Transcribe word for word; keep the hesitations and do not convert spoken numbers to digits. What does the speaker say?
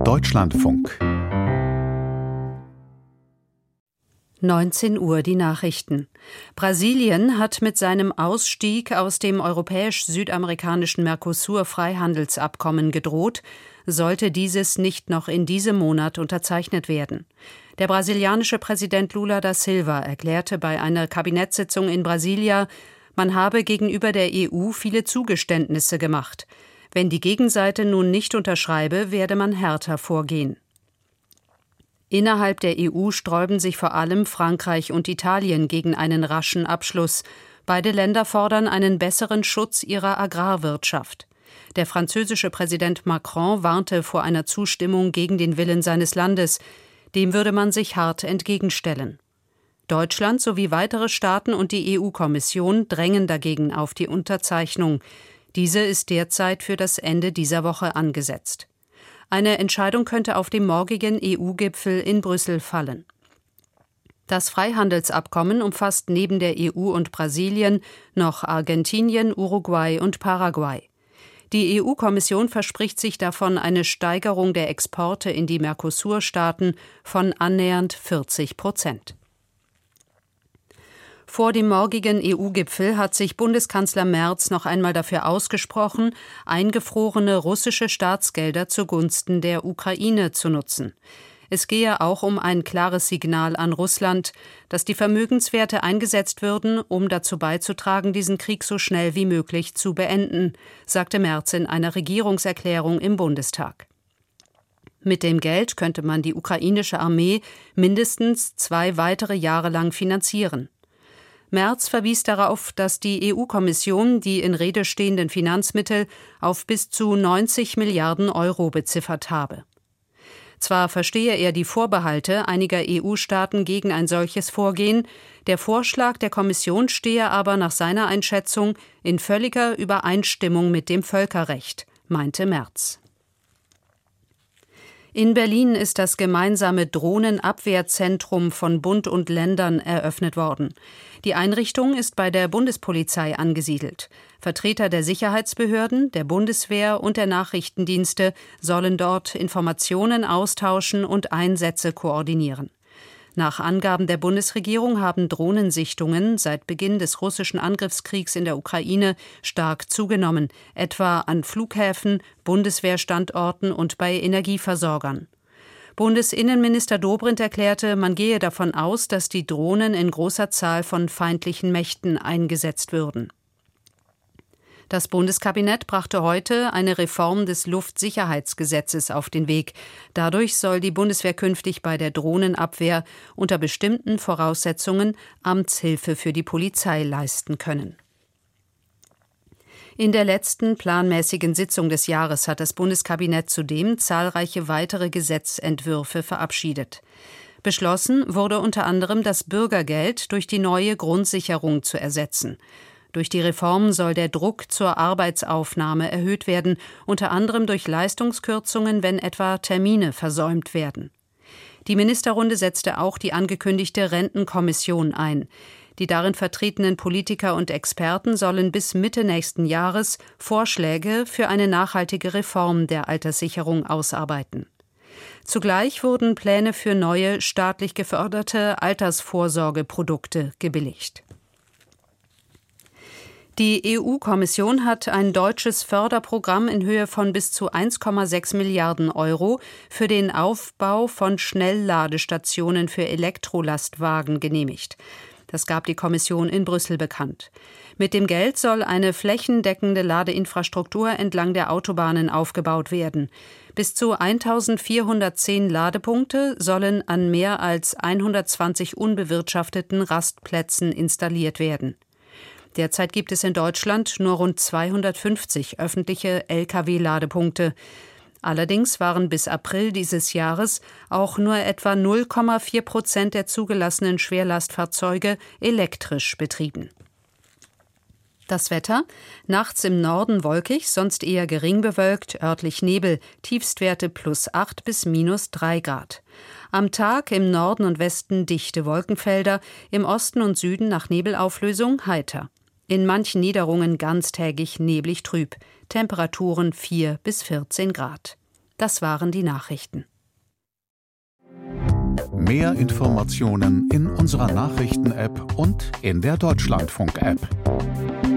Deutschlandfunk. neunzehn Uhr die Nachrichten. Brasilien hat mit seinem Ausstieg aus dem europäisch-südamerikanischen Mercosur-Freihandelsabkommen gedroht, sollte dieses nicht noch in diesem Monat unterzeichnet werden. Der brasilianische Präsident Lula da Silva erklärte bei einer Kabinettssitzung in Brasilia, man habe gegenüber der E U viele Zugeständnisse gemacht. Wenn die Gegenseite nun nicht unterschreibe, werde man härter vorgehen. Innerhalb der E U sträuben sich vor allem Frankreich und Italien gegen einen raschen Abschluss. Beide Länder fordern einen besseren Schutz ihrer Agrarwirtschaft. Der französische Präsident Macron warnte vor einer Zustimmung gegen den Willen seines Landes. Dem würde man sich hart entgegenstellen. Deutschland sowie weitere Staaten und die E U-Kommission drängen dagegen auf die Unterzeichnung. Diese ist derzeit für das Ende dieser Woche angesetzt. Eine Entscheidung könnte auf dem morgigen E U-Gipfel in Brüssel fallen. Das Freihandelsabkommen umfasst neben der E U und Brasilien noch Argentinien, Uruguay und Paraguay. Die E U-Kommission verspricht sich davon eine Steigerung der Exporte in die Mercosur-Staaten von annähernd vierzig Prozent. Vor dem morgigen E U-Gipfel hat sich Bundeskanzler Merz noch einmal dafür ausgesprochen, eingefrorene russische Staatsgelder zugunsten der Ukraine zu nutzen. Es gehe auch um ein klares Signal an Russland, dass die Vermögenswerte eingesetzt würden, um dazu beizutragen, diesen Krieg so schnell wie möglich zu beenden, sagte Merz in einer Regierungserklärung im Bundestag. Mit dem Geld könnte man die ukrainische Armee mindestens zwei weitere Jahre lang finanzieren. Merz verwies darauf, dass die E U-Kommission die in Rede stehenden Finanzmittel auf bis zu neunzig Milliarden Euro beziffert habe. Zwar verstehe er die Vorbehalte einiger E U-Staaten gegen ein solches Vorgehen, der Vorschlag der Kommission stehe aber nach seiner Einschätzung in völliger Übereinstimmung mit dem Völkerrecht, meinte Merz. In Berlin ist das gemeinsame Drohnenabwehrzentrum von Bund und Ländern eröffnet worden. Die Einrichtung ist bei der Bundespolizei angesiedelt. Vertreter der Sicherheitsbehörden, der Bundeswehr und der Nachrichtendienste sollen dort Informationen austauschen und Einsätze koordinieren. Nach Angaben der Bundesregierung haben Drohnensichtungen seit Beginn des russischen Angriffskriegs in der Ukraine stark zugenommen, etwa an Flughäfen, Bundeswehrstandorten und bei Energieversorgern. Bundesinnenminister Dobrindt erklärte, man gehe davon aus, dass die Drohnen in großer Zahl von feindlichen Mächten eingesetzt würden. Das Bundeskabinett brachte heute eine Reform des Luftsicherheitsgesetzes auf den Weg. Dadurch soll die Bundeswehr künftig bei der Drohnenabwehr unter bestimmten Voraussetzungen Amtshilfe für die Polizei leisten können. In der letzten planmäßigen Sitzung des Jahres hat das Bundeskabinett zudem zahlreiche weitere Gesetzentwürfe verabschiedet. Beschlossen wurde unter anderem, das Bürgergeld durch die neue Grundsicherung zu ersetzen. Durch die Reform soll der Druck zur Arbeitsaufnahme erhöht werden, unter anderem durch Leistungskürzungen, wenn etwa Termine versäumt werden. Die Ministerrunde setzte auch die angekündigte Rentenkommission ein. Die darin vertretenen Politiker und Experten sollen bis Mitte nächsten Jahres Vorschläge für eine nachhaltige Reform der Alterssicherung ausarbeiten. Zugleich wurden Pläne für neue staatlich geförderte Altersvorsorgeprodukte gebilligt. Die E U-Kommission hat ein deutsches Förderprogramm in Höhe von bis zu eins Komma sechs Milliarden Euro für den Aufbau von Schnellladestationen für Elektrolastwagen genehmigt. Das gab die Kommission in Brüssel bekannt. Mit dem Geld soll eine flächendeckende Ladeinfrastruktur entlang der Autobahnen aufgebaut werden. Bis zu eintausendvierhundertzehn Ladepunkte sollen an mehr als hundertzwanzig unbewirtschafteten Rastplätzen installiert werden. Derzeit gibt es in Deutschland nur rund zweihundertfünfzig öffentliche L K W-Ladepunkte. Allerdings waren bis April dieses Jahres auch nur etwa null Komma vier Prozent der zugelassenen Schwerlastfahrzeuge elektrisch betrieben. Das Wetter: Nachts im Norden wolkig, sonst eher gering bewölkt, örtlich Nebel, Tiefstwerte plus acht bis minus drei Grad. Am Tag im Norden und Westen dichte Wolkenfelder, im Osten und Süden nach Nebelauflösung heiter. In manchen Niederungen ganztägig neblig trüb. Temperaturen vier bis vierzehn Grad. Das waren die Nachrichten. Mehr Informationen in unserer Nachrichten-App und in der Deutschlandfunk-App.